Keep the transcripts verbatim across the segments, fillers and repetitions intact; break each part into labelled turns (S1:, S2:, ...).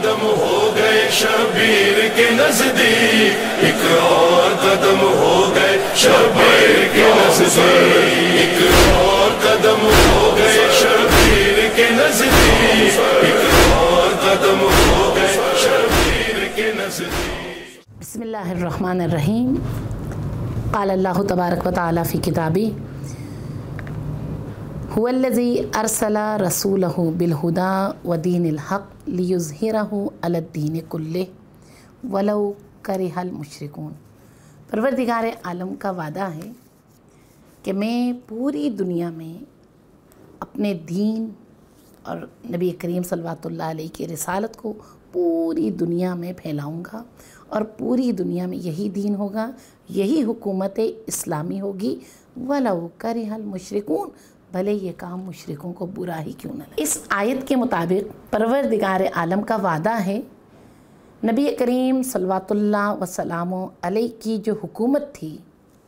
S1: قدم ہو گئے شبیر کے نزدیک، ایک اور قدم ہو گئے شبیر کے نزدیک، ایک اور قدم ہو گئے شبیر کے نزدیک، ایک اور قدم ہو گئے شبیر کے نزدیک۔
S2: بسم اللہ الرحمن الرحیم۔ قال اللہ تبارک و تعالی فی کتابی هو الذی ارسل رسولہ بالہدی ودین الحق لیظہرہ علی الدین کلہ ولو کرہ المشرکون۔ پروردگار عالم کا وعدہ ہے کہ میں پوری دنیا میں اپنے دین اور نبی کریم صلی اللہ علیہ وسلم کی رسالت کو پوری دنیا میں پھیلاؤں گا، اور پوری دنیا میں یہی دین ہوگا، یہی حکومت اسلامی ہوگی، وَلَوْ كَرِهَ الْمُشْرِكُونَ، بھلے یہ کام مشرکوں کو برا ہی کیوں نہ لگے۔ اس آیت کے مطابق پروردگار عالم کا وعدہ ہے، نبی کریم صلی اللہ علیہ وسلم علیہ کی جو حکومت تھی،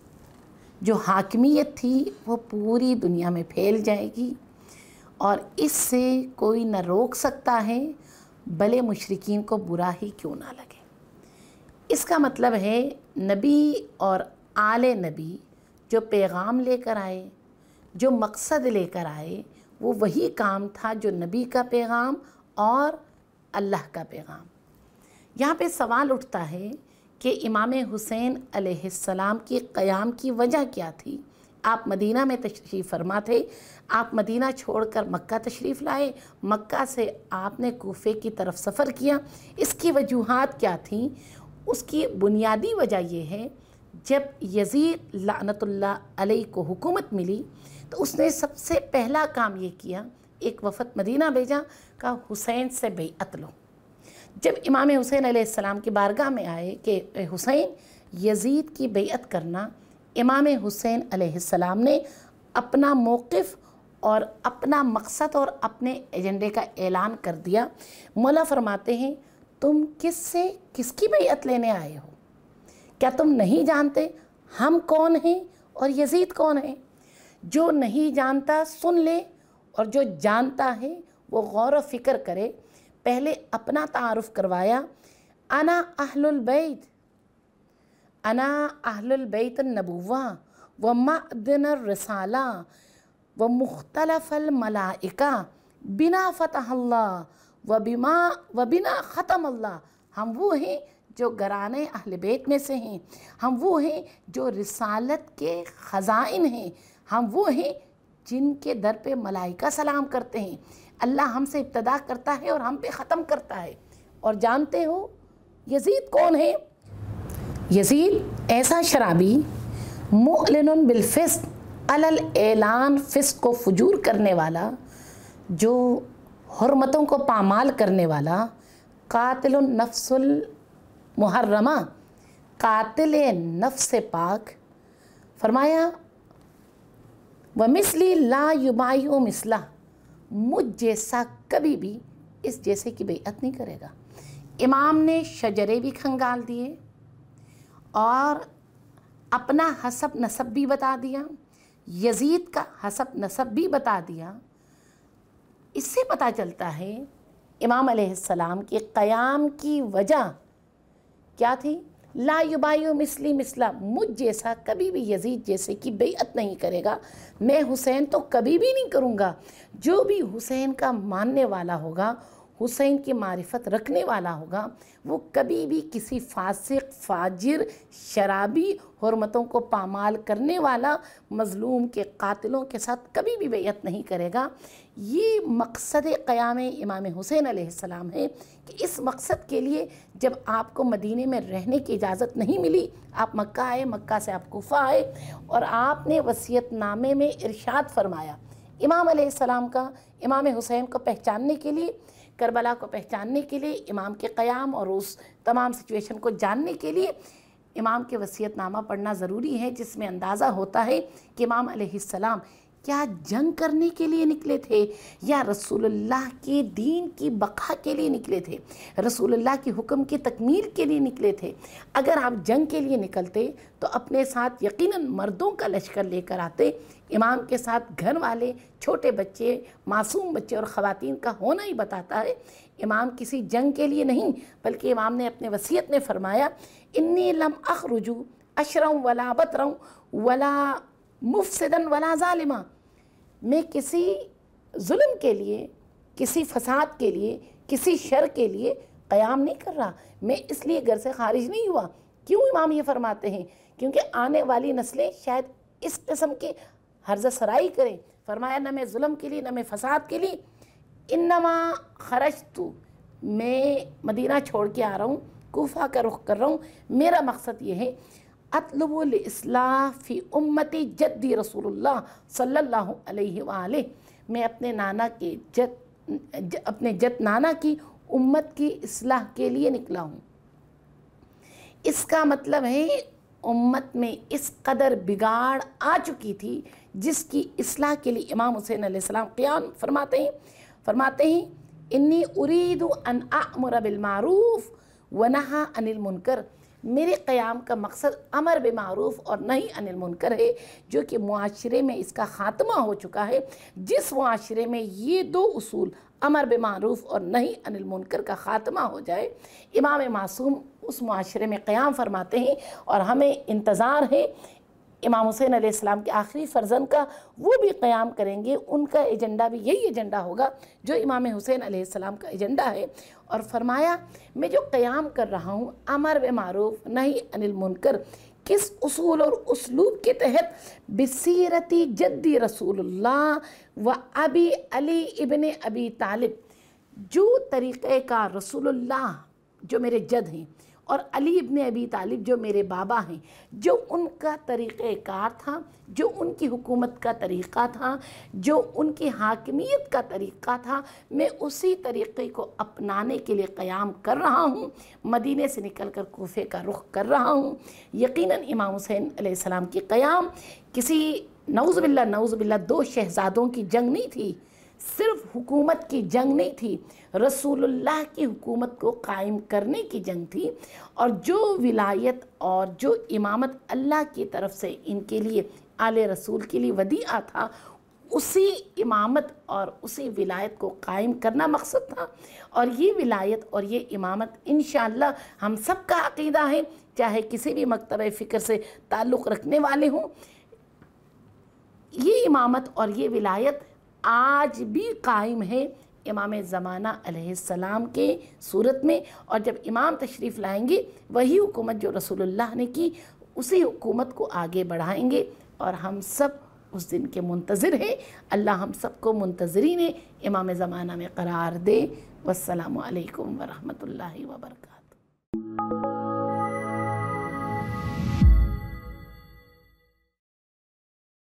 S2: جو حاکمیت تھی، وہ پوری دنیا میں پھیل جائے گی، اور اس سے کوئی نہ روک سکتا ہے، بھلے مشرکین کو برا ہی کیوں نہ لگے۔ اس کا مطلب ہے نبی اور آل نبی جو پیغام لے کر آئے، جو مقصد لے کر آئے، وہ وہی کام تھا جو نبی کا پیغام اور اللہ کا پیغام۔ یہاں پہ سوال اٹھتا ہے کہ امام حسین علیہ السلام کی قیام کی وجہ کیا تھی؟ آپ مدینہ میں تشریف فرما تھے، آپ مدینہ چھوڑ کر مکہ تشریف لائے، مکہ سے آپ نے کوفے کی طرف سفر کیا، اس کی وجوہات کیا تھیں؟ اس کی بنیادی وجہ یہ ہے، جب یزید لعنت اللہ علیہ کو حکومت ملی تو اس نے سب سے پہلا کام یہ کیا، ایک وفد مدینہ بھیجا، کہا حسین سے بیعت لو۔ جب امام حسین علیہ السلام کی بارگاہ میں آئے کہ حسین یزید کی بیعت کرنا، امام حسین علیہ السلام نے اپنا موقف اور اپنا مقصد اور اپنے ایجنڈے کا اعلان کر دیا۔ مولا فرماتے ہیں، تم کس سے کس کی بیعت لینے آئے ہو؟ کیا تم نہیں جانتے ہم کون ہیں اور یزید کون ہیں؟ جو نہیں جانتا سن لے، اور جو جانتا ہے وہ غور و فکر کرے۔ پہلے اپنا تعارف کروایا، انا اہل البیت، انا اہل البیت النبوہ ومعدن الرسالہ ومختلف الملائکہ بنا فتح اللہ وبما وبنا ختم اللہ۔ ہم وہ ہیں جو گرانے اہل بیت میں سے ہیں، ہم وہ ہیں جو رسالت کے خزائن ہیں، ہم وہ ہیں جن کے در پہ ملائکہ سلام کرتے ہیں۔ اللہ ہم سے ابتدا کرتا ہے اور ہم پہ ختم کرتا ہے۔ اور جانتے ہو یزید کون ہے؟ یزید ایسا شرابی، معلن بالفسق علی الاعلان، فسق کو فجور کرنے والا، جو حرمتوں کو پامال کرنے والا، قاتل النفس المحرمہ، قاتل نفس پاک۔ فرمایا وَمِثْلِي لَا يُبَايِعُ مِثْلَهُ، مجھ جیسا کبھی بھی اس جیسے کی بیعت نہیں کرے گا۔ امام نے شجرے بھی کھنگال دیے اور اپنا حسب نسب بھی بتا دیا، یزید کا حسب نسب بھی بتا دیا۔ اس سے پتہ چلتا ہے امام علیہ السلام کے قیام کی وجہ کیا تھی؟ لا یبایع مثلی مثلہ، مجھ جیسا کبھی بھی یزید جیسے کی بیعت نہیں کرے گا، میں حسین تو کبھی بھی نہیں کروں گا۔ جو بھی حسین کا ماننے والا ہوگا، حسین کی معرفت رکھنے والا ہوگا، وہ کبھی بھی کسی فاسق، فاجر، شرابی، حرمتوں کو پامال کرنے والا، مظلوم کے قاتلوں کے ساتھ کبھی بھی بیعت نہیں کرے گا۔ یہ مقصد قیام امام حسین علیہ السلام ہے کہ اس مقصد کے لیے جب آپ کو مدینے میں رہنے کی اجازت نہیں ملی، آپ مکہ آئے، مکہ سے آپ کوفہ آئے، اور آپ نے وصیت نامے میں ارشاد فرمایا امام علیہ السلام کا، امام حسین کو پہچاننے کے لیے، کربلا کو پہچاننے کے لیے، امام کے قیام اور اس تمام سچویشن کو جاننے کے لیے امام کے وصیت نامہ پڑھنا ضروری ہے، جس میں اندازہ ہوتا ہے کہ امام علیہ السلام کیا جنگ کرنے کے لیے نکلے تھے یا رسول اللہ کے دین کی بقا کے لیے نکلے تھے، رسول اللہ کی حکم کی تکمیل کے لیے نکلے تھے؟ اگر آپ جنگ کے لیے نکلتے تو اپنے ساتھ یقیناً مردوں کا لشکر لے کر آتے، امام کے ساتھ گھر والے، چھوٹے بچے، معصوم بچے اور خواتین کا ہونا ہی بتاتا ہے امام کسی جنگ کے لیے نہیں، بلکہ امام نے اپنے وصیت میں فرمایا انی لم اخرجو اشرم ولا بطرم ولا مفسدن ولا ظالمہ، میں کسی ظلم کے لیے، کسی فساد کے لیے، کسی شر کے لیے قیام نہیں کر رہا، میں اس لیے گھر سے خارج نہیں ہوا۔ کیوں امام یہ فرماتے ہیں؟ کیونکہ آنے والی نسلیں شاید اس قسم کی حرزہ سرائی کریں۔ فرمایا نہ میں ظلم کے لیے، نہ میں فساد کے لیے، انما خرجت، میں مدینہ چھوڑ کے آ رہا ہوں، کوفہ کا رخ کر رہا ہوں، میرا مقصد یہ ہے اطلب الاصلاح فی امتی جدی رسول اللہ صلی اللہ علیہ وآلہ، میں اپنے نانا کے جد اپنے جد نانا کی امت کی اصلاح کے لیے نکلا ہوں۔ اس کا مطلب ہے امت میں اس قدر بگاڑ آ چکی تھی جس کی اصلاح کے لیے امام حسین علیہ السلام قیام فرماتے ہیں فرماتے ہیں انی ارید ان اعمر بالمعروف ونہا عن المنکر، میرے قیام کا مقصد امر بالمعروف اور نہی عن المنکر ہے، جو کہ معاشرے میں اس کا خاتمہ ہو چکا ہے۔ جس معاشرے میں یہ دو اصول امر بالمعروف اور نہی عن المنکر کا خاتمہ ہو جائے، امام معصوم اس معاشرے میں قیام فرماتے ہیں، اور ہمیں انتظار ہے امام حسین علیہ السلام کے آخری فرزند کا، وہ بھی قیام کریں گے، ان کا ایجنڈا بھی یہی ایجنڈا ہوگا جو امام حسین علیہ السلام کا ایجنڈا ہے۔ اور فرمایا میں جو قیام کر رہا ہوں امر بالمعروف نہی عن المنکر، کس اصول اور اسلوب کے تحت؟ بسیرتی جدی رسول اللہ و ابی علی ابن ابی طالب، جو طریقہ کا رسول اللہ جو میرے جد ہیں اور علی ابن ابی طالب جو میرے بابا ہیں، جو ان کا طریقہ کار تھا، جو ان کی حکومت کا طریقہ تھا، جو ان کی حاکمیت کا طریقہ تھا، میں اسی طریقے کو اپنانے کے لیے قیام کر رہا ہوں، مدینے سے نکل کر کوفے کا رخ کر رہا ہوں۔ یقیناً امام حسین علیہ السلام کی قیام کسی نعوذ باللہ نعوذ باللہ دو شہزادوں کی جنگ نہیں تھی، صرف حکومت کی جنگ نہیں تھی، رسول اللہ کی حکومت کو قائم کرنے کی جنگ تھی، اور جو ولایت اور جو امامت اللہ کی طرف سے ان کے لیے آل رسول کے لیے ودیعہ تھا، اسی امامت اور اسی ولایت کو قائم کرنا مقصد تھا۔ اور یہ ولایت اور یہ امامت انشاءاللہ ہم سب کا عقیدہ ہے، چاہے کسی بھی مکتبہ فکر سے تعلق رکھنے والے ہوں، یہ امامت اور یہ ولایت آج بھی قائم ہے امام زمانہ علیہ السلام کے صورت میں، اور جب امام تشریف لائیں گے وہی حکومت جو رسول اللہ نے کی، اسی حکومت کو آگے بڑھائیں گے، اور ہم سب اس دن کے منتظر ہیں۔ اللہ ہم سب کو منتظرین امام زمانہ میں قرار دے۔ والسلام علیکم ورحمۃ اللہ وبرکاتہ۔